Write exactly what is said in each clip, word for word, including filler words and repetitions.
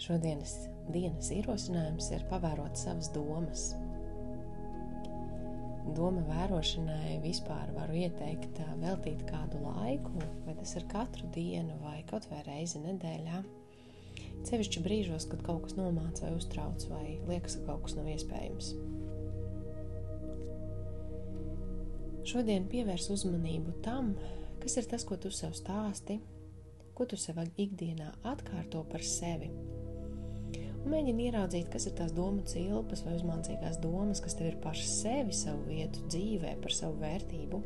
Šodienas dienas ierosinājums ir pavērot savas domas. Doma vērošanai vispār varu ieteikt veltīt kādu laiku, vai tas ir katru dienu, vai kaut vai reizi nedēļā. Sevišķi brīžos, kad kaut kas nomāca vai uztrauc, vai liekas, ka kaut kas nav iespējams. Šodien pievērs uzmanību tam, kas ir tas, ko tu sev stāsti, ko tu sev ikdienā atkārto par sevi. Un mēģini ieraudzīt, kas ir tās domu cilpas vai uzmācīgās domas, kas tev ir par sevi, savu vietu dzīvē, par savu vērtību.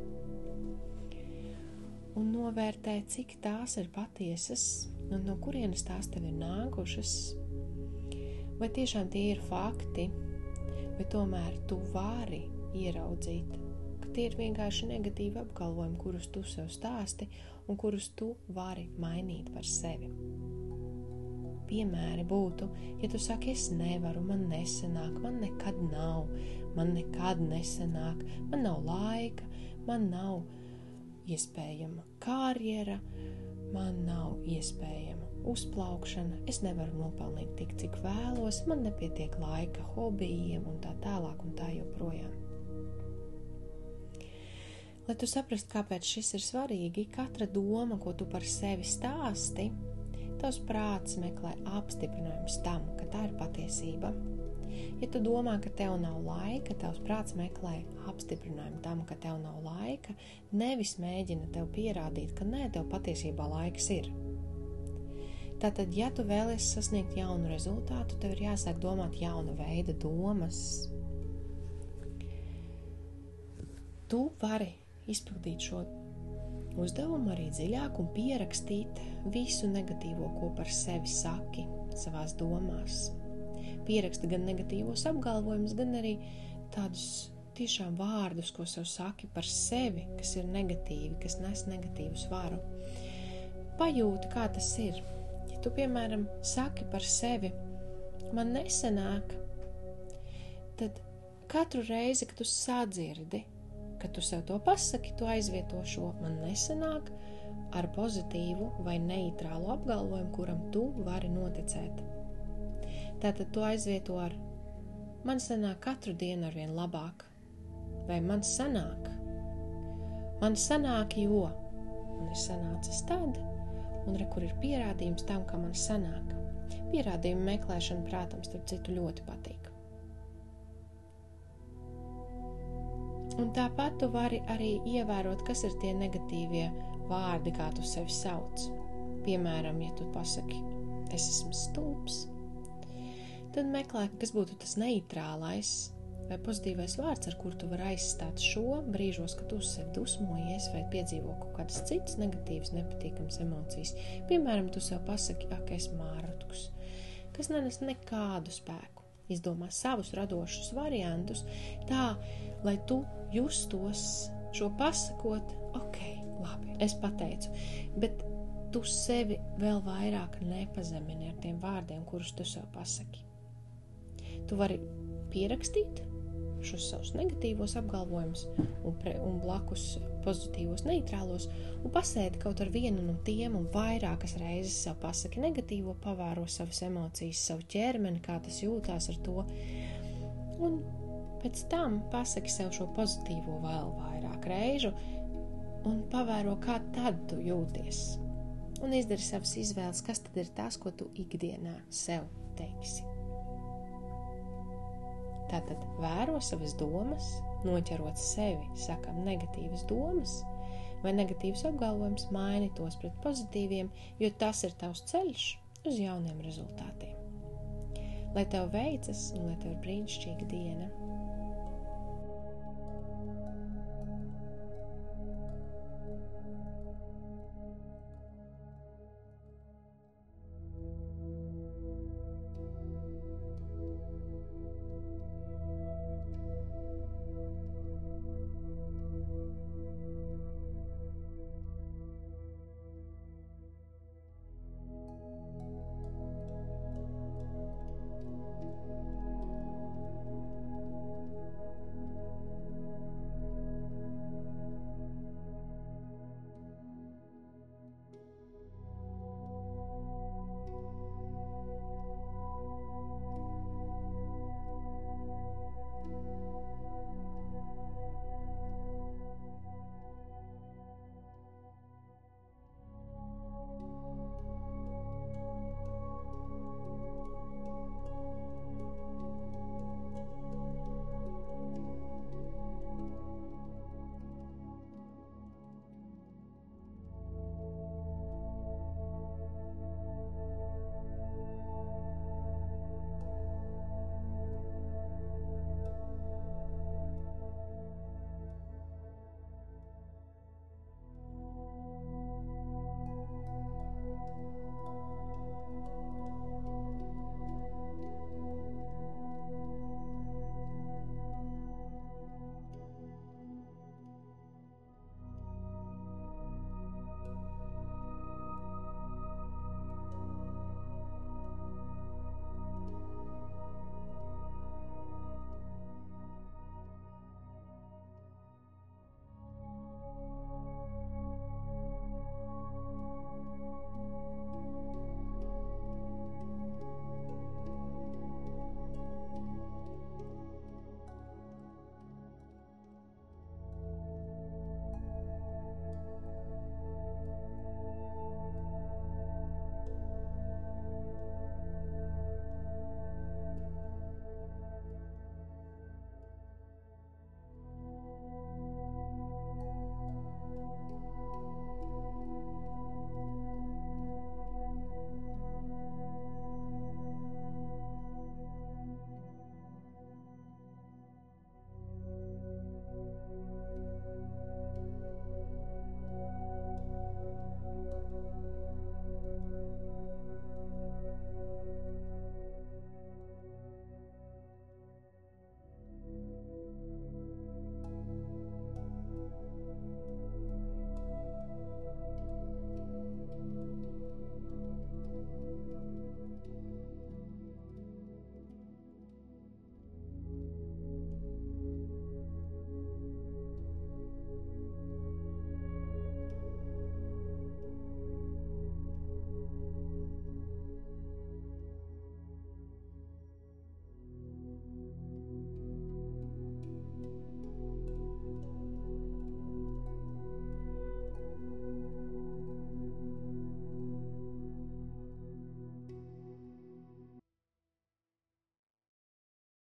Un novērtē, cik tās ir patiesas un no kurienes tās tev ir nākušas. Vai tiešām tie ir fakti, vai tomēr tu vari ieraudzīt, ka tie ir vienkārši negatīvi apgalvojumi, kurus tu sev stāsti un kurus tu vari mainīt par sevi. Piemēri būtu, ja tu saki, es nevaru, man nesanāk, man nekad nav, man nekad nesanāk, man nav laika, man nav iespējama karjera, man nav iespējama uzplaukšana, es nevaru nopelnīt tik, cik vēlos, man nepietiek laika hobijiem un tā tālāk un tā joprojām. Lai tu saprastu, kāpēc šis ir svarīgi, katra doma, ko tu par sevi stāsti, tavs prāts meklē apstiprinājums tam, ka tā ir patiesība. Ja tu domā, ka tev nav laika, tavs prāts meklē apstiprinājumu tam, ka tev nav laika, nevis mēģina tev pierādīt, ka nē, tev patiesībā laiks ir. Tātad, ja tu vēlies sasniegt jaunu rezultātu, tev ir jāsāk domāt jauna veida domas. Tu vari izpildīt šo uzdevumu arī dziļāk un pierakstīt visu negatīvo, ko par sevi saki savās domās. Pieraksti gan negatīvos apgalvojumus, gan arī tādus tiešām vārdus, ko sev saki par sevi, kas ir negatīvi, kas nes negatīvu svaru. Pajūti, kā tas ir. Ja tu, piemēram, saki par sevi, man nesanāk, tad katru reizi, kad tu sadzirdi, kad tu sev to pasaki, tu aizvieto šo man nesanāk ar pozitīvu vai neitrālu apgalvojumu, kuram tu vari noticēt. Tātad tu aizvieto ar man sanāk katru dienu arvien labāk, vai man sanāk, man sanāk, jo man ir sanācis tad, un re, kur ir pierādījums tam, ka man sanāk. Pierādījumu meklēšana, prātams, starp citu ļoti patīk. Un tāpat tu vari arī ievērot, kas ir tie negatīvie vārdi, kā tu sevi sauc. Piemēram, ja tu pasaki, es esmu stulbs, tad meklē, kas būtu tas neitrālais vai pozitīvais vārds, ar kur tu vari aizstāt šo brīžos, kad tu uz sevi dusmojies vai piedzīvo kaut kādas citas negatīvas, nepatīkamas emocijas. Piemēram, tu sev pasaki, ak, esmu ārutkus, kas nenes nekādu spēku. Izdomā savus radošus variantus tā, lai tu justos šo pasakot, ok, labi, es pateicu, bet tu sevi vēl vairāk nepazemini ar tiem vārdiem, kurus tu sev pasaki. Tu vari pierakstīt šos savus negatīvos apgalvojumus un, pre, un blakus pozitīvos neitrālos un pasēdi kaut ar vienu no tiem un vairākas reizes sev pasaki negatīvo, pavēro savas emocijas, savu ķermeni, kā tas jūtās ar to. Un pēc tam pasaki sev šo pozitīvo vēl vairāk reižu un pavēro, kā tad tu jūties. Un izdari savas izvēles, kas tad ir tas, ko tu ikdienā sev teiksi. Tātad vēro savas domas, noķerot sevi, sakam, negatīvas domas vai negatīvas apgalvojumus, maini tos pret pozitīviem, jo tas ir tavs ceļš uz jauniem rezultātiem. Lai tev veicas un lai tev ir brīnišķīga diena!